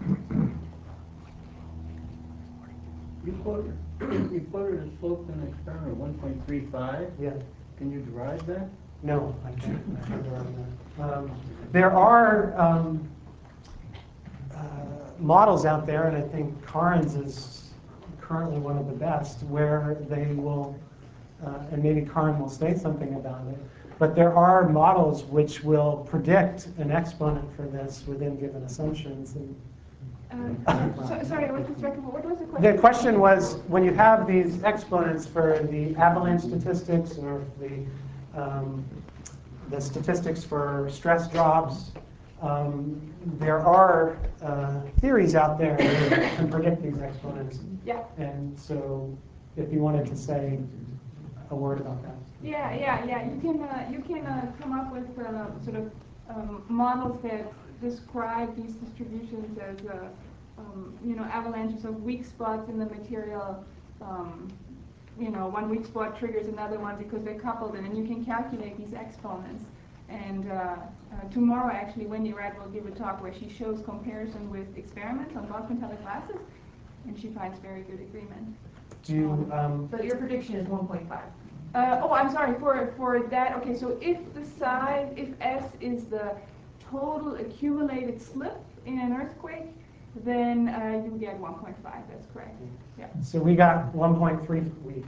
You quoted a slope in the experiment of 1.35. Yeah. Can you derive that? No, I can't derive that. There are models out there, and I think Carnes is currently one of the best, where they will, and maybe Carnes will say something about it, but there are models which will predict an exponent for this within given assumptions. Sorry, what was the question? The question was, when you have these exponents for the avalanche statistics or the statistics for stress drops, there are theories out there that can predict these exponents. Yeah. And so, if you wanted to say a word about that. Yeah. You can come up with sort of models that describe these distributions as avalanches of weak spots in the material. One weak spot triggers another one because they're coupled, and then you can calculate these exponents. And tomorrow, actually, Wendy Wright will give a talk where she shows comparison with experiments on Boston teleglasses, and she finds very good agreement. But your prediction is 1.5. I'm sorry, for that, okay, so if S is the total accumulated slip in an earthquake, then you get 1.5, that's correct. Yeah. So we got 1.3,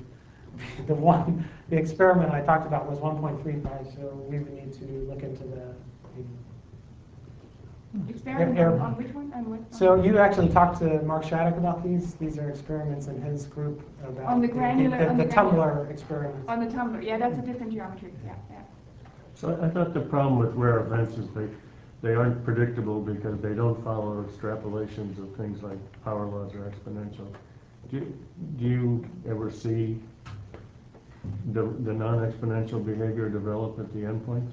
the experiment I talked about was 1.35, so we would need to look into the experiment on which one? So you actually talked to Mark Shattuck about these? These are experiments in his group about on the granular, the Tumbler experiments. On the Tumbler, yeah, that's a different geometry, yeah. So I thought the problem with rare events is they aren't predictable because they don't follow extrapolations of things like power laws or exponential. Do you ever see the non-exponential behavior develop at the endpoints?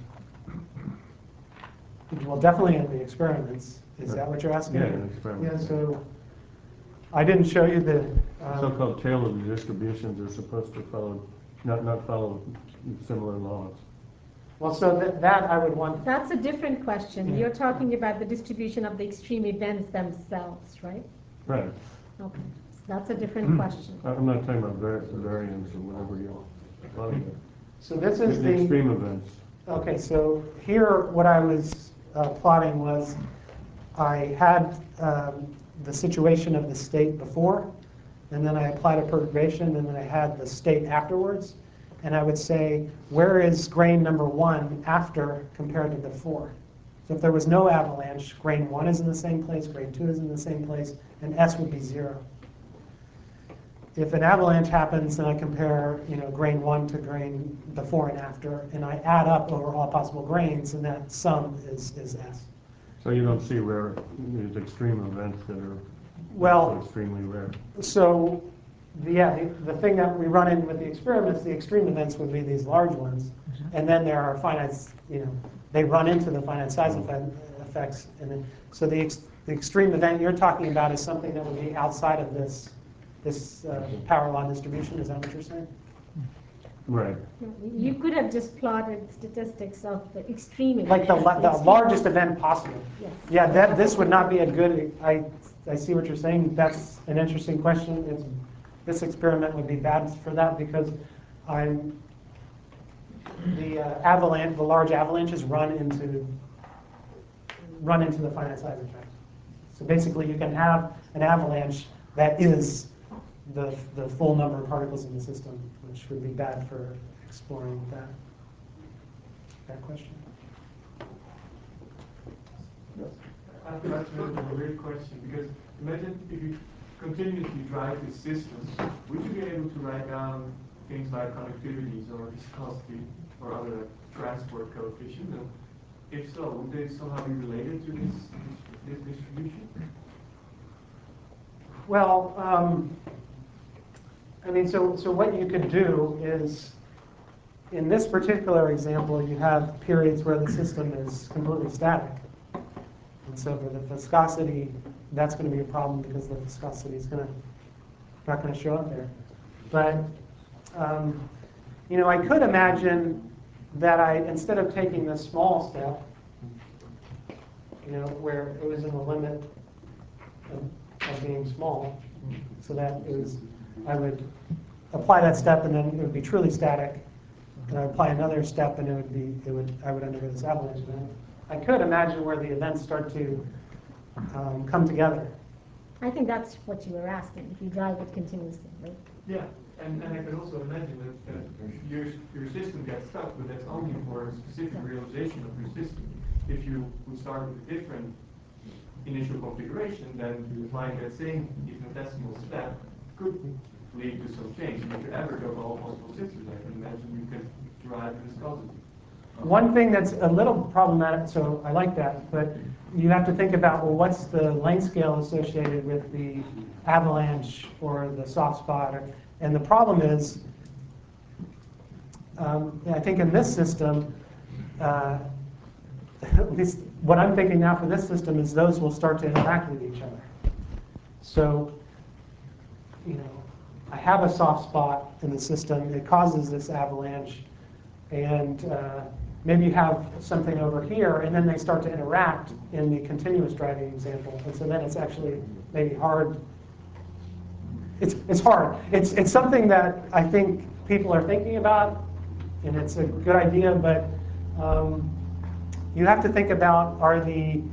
Well, definitely in the experiments. Is that what you're asking? Yeah, in experiments. Yeah, so I didn't show you the so-called tail of the distributions are supposed to follow, not follow similar laws. Well, so that I would want. That's a different question. Yeah. You're talking about the distribution of the extreme events themselves, right? Right. Okay. So that's a different question. I'm not talking about variance or whatever you're calling it. So this is the extreme events. Okay, so here what I was plotting was I had the situation of the state before, and then I applied a perturbation, and then I had the state afterwards. And I would say, where is grain number 1 after compared to before? So if there was no avalanche, grain 1 is in the same place, grain 2 is in the same place, and S would be 0. If an avalanche happens, then I compare, grain 1 to grain before and after, and I add up over all possible grains, and that sum is S. So you don't see these extreme events that are so extremely rare. So the thing that we run in with the experiments, the extreme events would be these large ones, and then there are finite, they run into the finite size effects, and then, so the the extreme event you're talking about is something that would be outside of this power law distribution. Is that what you're saying? Right. You could have just plotted statistics of the extreme event. Like the largest event possible. Yes. Yeah, this would not be a good, I see what you're saying. That's an interesting question. This experiment would be bad for that because the large avalanches run into the finite size effect. So basically you can have an avalanche that is the full number of particles in the system, which would be bad for exploring that question. That's a great question, because imagine if you continuously drive this system, would you be able to write down things like conductivities or viscosity or other transport coefficients? And if so, would they somehow be related to this distribution? Well, I mean, so what you could do is, in this particular example, you have periods where the system is completely static. And so for the viscosity, that's going to be a problem because the viscosity is not going to show up there. But, I could imagine that instead of taking this small step, where it was in the limit of being small, so that I would apply that step and then it would be truly static, and I would apply another step and I would undergo this avalanche event. I could imagine where the events start to come together. I think that's what you were asking, if you drive it continuously, right? Yeah, and I could also imagine that your system gets stuck, but that's only for a specific realization of your system. If you would start with a different initial configuration, then applying that same infinitesimal step could lead to some change. And if you ever go to all possible systems, I can imagine you could derive viscosity. One thing that's a little problematic, so I like that, but you have to think about, well, what's the length scale associated with the avalanche or the soft spot? And the problem is, I think in this system, at least what I'm thinking now for this system is those will start to interact with each other. So, I have a soft spot in the system, it causes this avalanche, and maybe you have something over here, and then they start to interact in the continuous driving example, and so then it's actually maybe hard. It's hard. It's something that I think people are thinking about, and it's a good idea, but you have to think about are the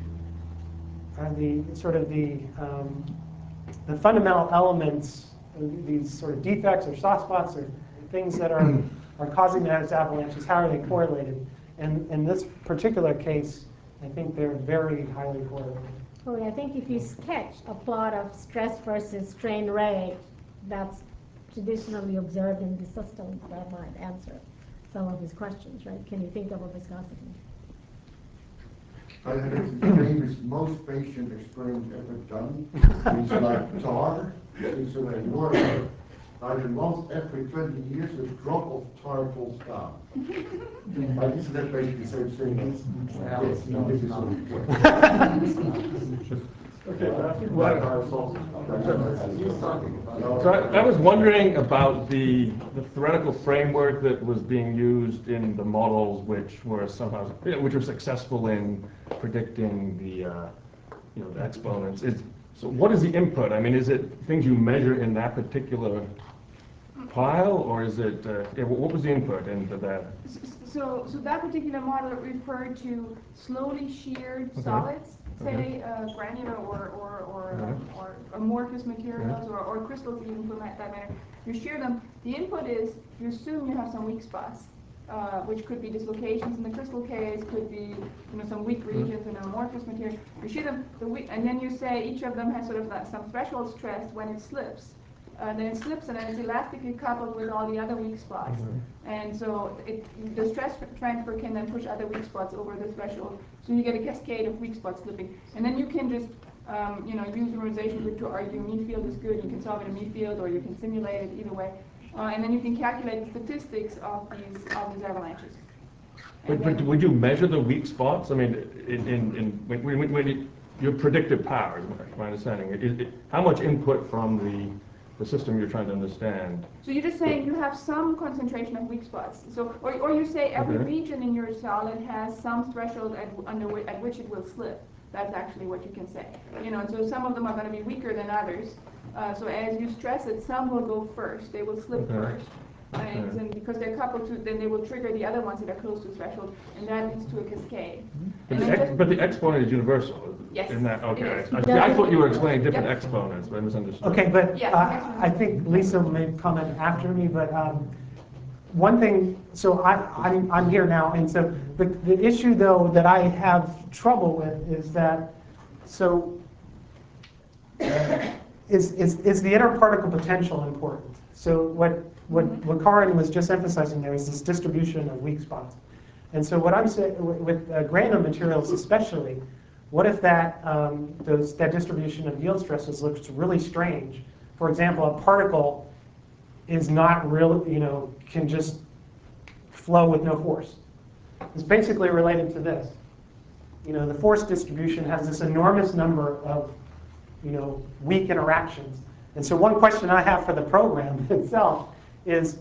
fundamental elements, these sort of defects or soft spots or things that are causing those avalanches, how are they correlated? And in this particular case, I think they're very highly correlated. Well, I think if you sketch a plot of stress versus strain rate that's traditionally observed in the systems, that might answer some of his questions, right? Can you think of a viscosity? I think it's the famous, most patient experiment ever done. It's like tar. It's a water. And once every 20 years, a drop of tar falls down. Like, isn't that basically the same thing? Yes, no, this is So I was wondering about the theoretical framework that was being used in the models, which were successful in predicting the exponents. So what is the input? I mean, is it things you measure in that particular pile, or is it what was the input into that? So that particular model referred to slowly sheared solids, say granular or amorphous materials or crystals even for that matter. You shear them. The input is you assume you have some weak spots, which could be dislocations in the crystal case, could be some weak regions in an amorphous material. You shear them, and then you say each of them has sort of some threshold stress when it slips. Then it slips and then it's elastically coupled with all the other weak spots. And so the stress transfer can then push other weak spots over the threshold. So you get a cascade of weak spots slipping. And then you can just use normalization to argue mean field is good. You can solve it in mean field or you can simulate it either way. And then you can calculate the statistics of these avalanches. But would you measure the weak spots? I mean, your predictive power, my understanding. How much input from the system you're trying to understand? So you're just saying you have some concentration of weak spots. So, or you say every Okay. region in your solid has some threshold at which it will slip. That's actually what you can say. You know, so some of them are going to be weaker than others. So as you stress it, some will go first. They will slip Okay. first. And because they're coupled to, then they will trigger the other ones that are close to threshold, and that leads to a cascade. And then just- But the exponent is universal. Yes, In that, it okay. is. I thought you were explaining different Yep. exponents, but I misunderstood. Okay, but Yeah. I think Lisa may comment after me, but one thing, so I'm here now, and so the issue though that I have trouble with is that, so is the interparticle potential important? So what Karin was just emphasizing there is this distribution of weak spots. And so what I'm saying with granular materials especially, what if that distribution of yield stresses looks really strange? For example, a particle is not real, can just flow with no force. It's basically related to this. The force distribution has this enormous number of, weak interactions. And so one question I have for the program itself is,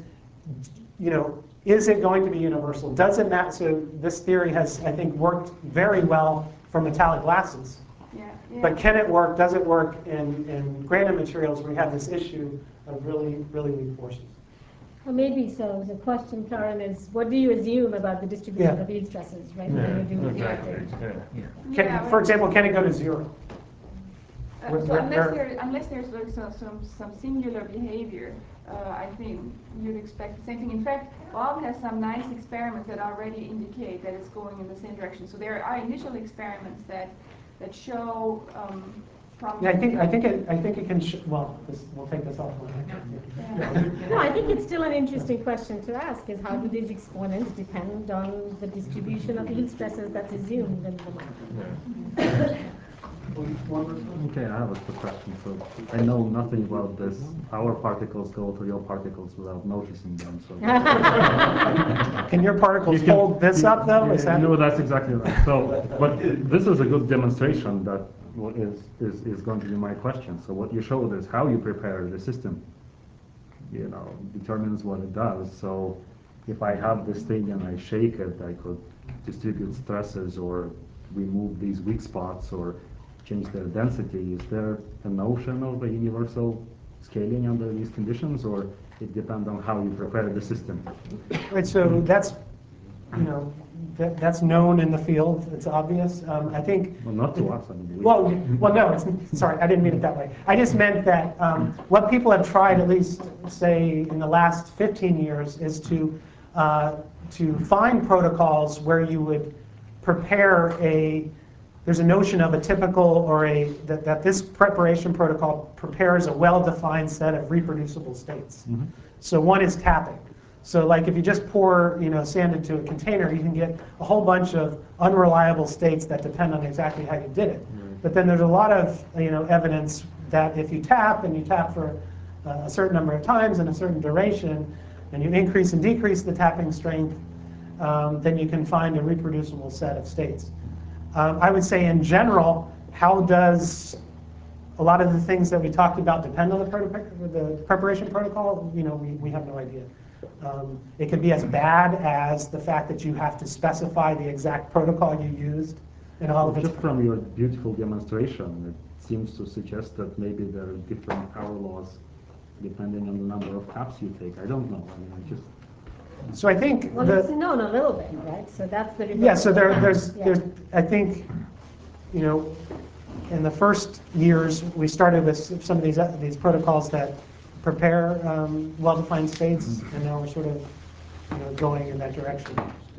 is it going to be universal? Does it matter? So this theory has, I think, worked very well for metallic glasses. Yeah. But can it work? Does it work in granular materials where we have this issue of really, really weak forces? Well, maybe so. The question, Karen, is what do you assume about the distribution of yield stresses, right? When you do Exactly. For example, can it go to zero? So unless there's like some singular behavior, I think you'd expect the same thing. In fact, Bob has some nice experiments that already indicate that it's going in the same direction. So there are initial experiments that show from. Yeah, I think it can. Well, we'll take this offline. Yeah. No, I think it's still an interesting question to ask: is how do these exponents depend on the distribution of yield stresses that's assumed in the model? Okay, I have a quick question. So I know nothing about this. Our particles go to your particles without noticing them. So can your particles hold this up though? Is that? No, that's exactly right. So, but this is a good demonstration that is going to be my question. So what you showed is how you prepare the system. Determines what it does. So if I have this thing and I shake it, I could distribute stresses or remove these weak spots or change their density. Is there a notion of a universal scaling under these conditions, or it depends on how you prepare the system? Right. So that's that's known in the field. It's obvious. I think. Well, not to us. I mean, well, no. Sorry, I didn't mean it that way. I just meant that what people have tried, at least say in the last 15 years, is to find protocols where you would prepare there's a notion of a typical or that this preparation protocol prepares a well-defined set of reproducible states. Mm-hmm. So one is tapping. So like if you just pour sand into a container, you can get a whole bunch of unreliable states that depend on exactly how you did it. Mm-hmm. But then there's a lot of evidence that if you tap and you tap for a certain number of times and a certain duration, and you increase and decrease the tapping strength, then you can find a reproducible set of states. I would say in general, how does a lot of the things that we talked about depend on the preparation protocol? We have no idea. It could be as bad as the fact that you have to specify the exact protocol you used in all of it. Just from your beautiful demonstration, it seems to suggest that maybe there are different power laws depending on the number of taps you take. I don't know. I mean, I just. So I think it's known a little bit, right? So that's the. Yeah. So there's I think, in the first years we started with some of these protocols that prepare well-defined states, and now we're sort of going in that direction.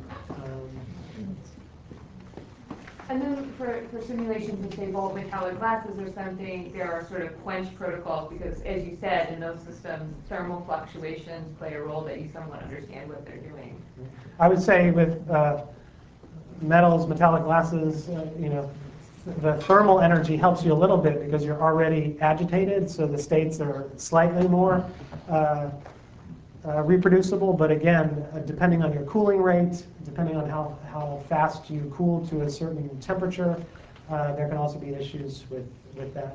And then for simulations of, say, volt metallic glasses or something, there are sort of quench protocols because, as you said, in those systems, thermal fluctuations play a role that you somewhat understand what they're doing. I would say with metals, metallic glasses, the thermal energy helps you a little bit because you're already agitated, so the states are slightly more reproducible, but again, depending on your cooling rate, depending on how fast you cool to a certain temperature, there can also be issues with that.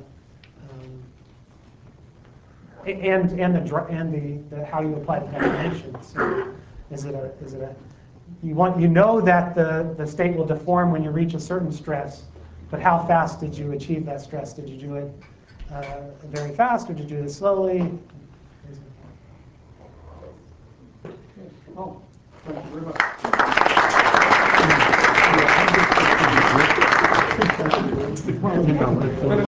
And the how you apply the definition. So is it a you know that the state will deform when you reach a certain stress, but how fast did you achieve that stress? Did you do it very fast, or did you do it slowly? Oh, thank you very much.